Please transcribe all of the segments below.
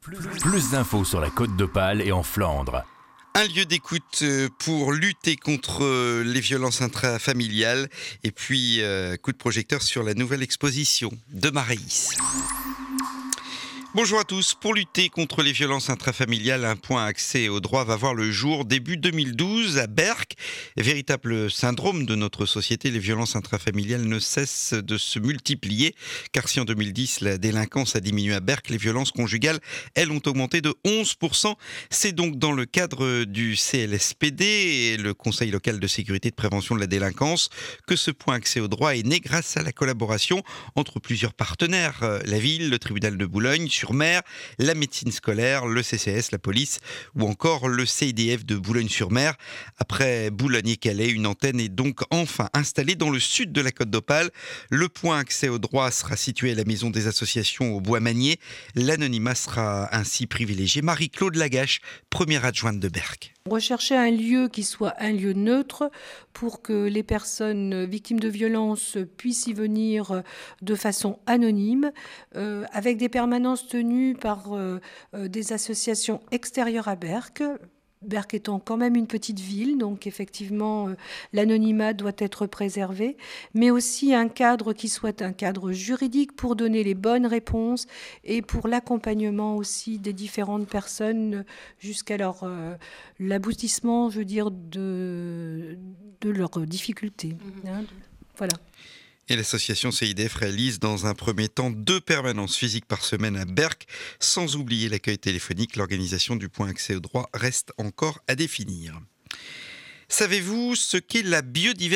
Plus d'infos sur la Côte d'Opale et en Flandre. Un lieu d'écoute pour lutter contre les violences intrafamiliales et puis coup de projecteur sur la nouvelle exposition de Maréis. Bonjour à tous. Pour lutter contre les violences intrafamiliales, un point accès au droit va voir le jour début 2012 à Berck. Véritable syndrome de notre société, les violences intrafamiliales ne cessent de se multiplier. Car si en 2010, la délinquance a diminué à Berck, les violences conjugales, elles, ont augmenté de 11%. C'est donc dans le cadre du CLSPD et le Conseil local de sécurité et de prévention de la délinquance que ce point accès au droit est né grâce à la collaboration entre plusieurs partenaires. La ville, le tribunal de Boulogne-sur-Mer, la médecine scolaire, le CCS, la police ou encore le CIDF de Boulogne-sur-Mer. Après Boulogne et Calais, une antenne est donc enfin installée dans le sud de la Côte d'Opale. Le point accès au droit sera situé à la maison des associations au Bois-Magnier. L'anonymat sera ainsi privilégié. Marie-Claude Lagache, première adjointe de Berck. Rechercher un lieu qui soit un lieu neutre pour que les personnes victimes de violences puissent y venir de façon anonyme, avec des permanences tenues par des associations extérieures à Berck. Berck étant quand même une petite ville, donc effectivement l'anonymat doit être préservé, mais aussi un cadre qui soit un cadre juridique pour donner les bonnes réponses et pour l'accompagnement aussi des différentes personnes jusqu'à l'aboutissement, je veux dire, de leurs difficultés. Voilà. Et l'association CIDF réalise dans un premier temps 2 permanences physiques par semaine à Berck, sans oublier l'accueil téléphonique. L'organisation du point accès au droit reste encore à définir. Savez-vous ce qu'est la biodiversité ?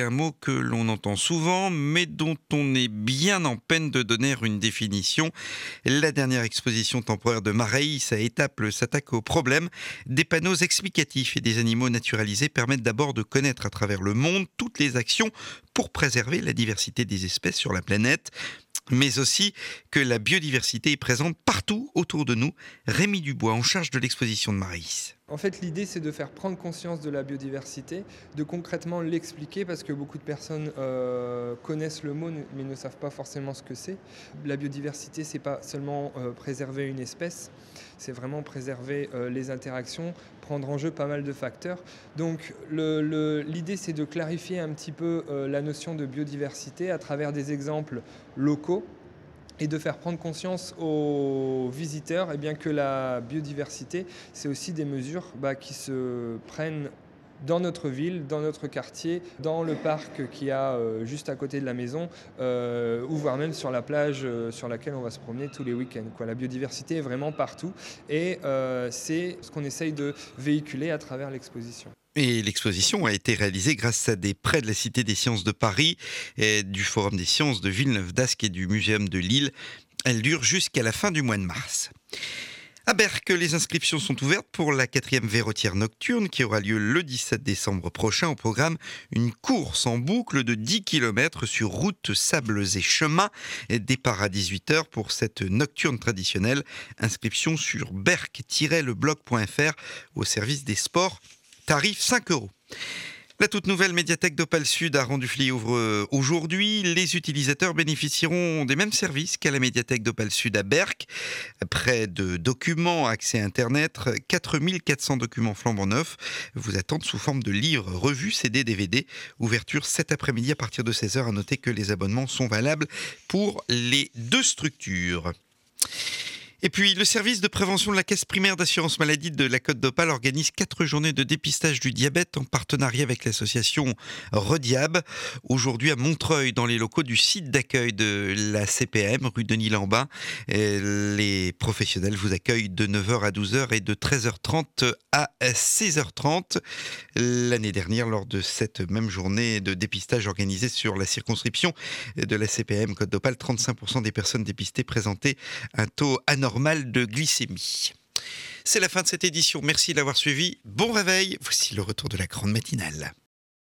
Un mot que l'on entend souvent, mais dont on est bien en peine de donner une définition. La dernière exposition temporaire de Maréis à Étaples s'attaque au problème. Des panneaux explicatifs et des animaux naturalisés permettent d'abord de connaître à travers le monde toutes les actions pour préserver la diversité des espèces sur la planète, mais aussi que la biodiversité est présente partout autour de nous. Rémi Dubois, en charge de l'exposition de Maréis. En fait, l'idée, c'est de faire prendre conscience de la biodiversité, de concrètement l'expliquer, parce que beaucoup de personnes connaissent le mot, mais ne savent pas forcément ce que c'est. La biodiversité, c'est pas seulement préserver une espèce, c'est vraiment préserver les interactions, prendre en jeu pas mal de facteurs. Donc, l'idée, c'est de clarifier un petit peu la notion de biodiversité à travers des exemples locaux, et de faire prendre conscience aux visiteurs que la biodiversité, c'est aussi des mesures qui se prennent dans notre ville, dans notre quartier, dans le parc qu'il y a juste à côté de la maison, ou voire même sur la plage sur laquelle on va se promener tous les week-ends. La biodiversité est vraiment partout et c'est ce qu'on essaye de véhiculer à travers l'exposition. Et l'exposition a été réalisée grâce à des prêts de la Cité des Sciences de Paris, et du Forum des Sciences de Villeneuve-d'Ascq et du Muséum de Lille. Elle dure jusqu'à la fin du mois de mars. À Berck, les inscriptions sont ouvertes pour la 4e Verrotière nocturne qui aura lieu le 17 décembre prochain. Au programme, une course en boucle de 10 km sur routes, sables et chemins. Départ à 18h pour cette nocturne traditionnelle. Inscription sur berck-leblog.fr au service des sports. Tarif 5 €. La toute nouvelle médiathèque d'Opale Sud à Randufly ouvre aujourd'hui. Les utilisateurs bénéficieront des mêmes services qu'à la médiathèque d'Opale Sud à Berck. Près de documents, accès à Internet, 4400 documents flambant neufs vous attendent sous forme de livres, revues, CD, DVD. Ouverture cet après-midi à partir de 16h. À noter que les abonnements sont valables pour les 2 structures. Et puis, le service de prévention de la Caisse primaire d'assurance maladie de la Côte d'Opale organise 4 journées de dépistage du diabète en partenariat avec l'association Rediab. Aujourd'hui à Montreuil, dans les locaux du site d'accueil de la CPM, rue Denis-Lambin. Les professionnels vous accueillent de 9h à 12h et de 13h30 à 16h30. L'année dernière, lors de cette même journée de dépistage organisée sur la circonscription de la CPM Côte d'Opale, 35% des personnes dépistées présentaient un taux anormal de glycémie. C'est la fin de cette édition. Merci de l'avoir suivi. Bon réveil. Voici le retour de la grande matinale.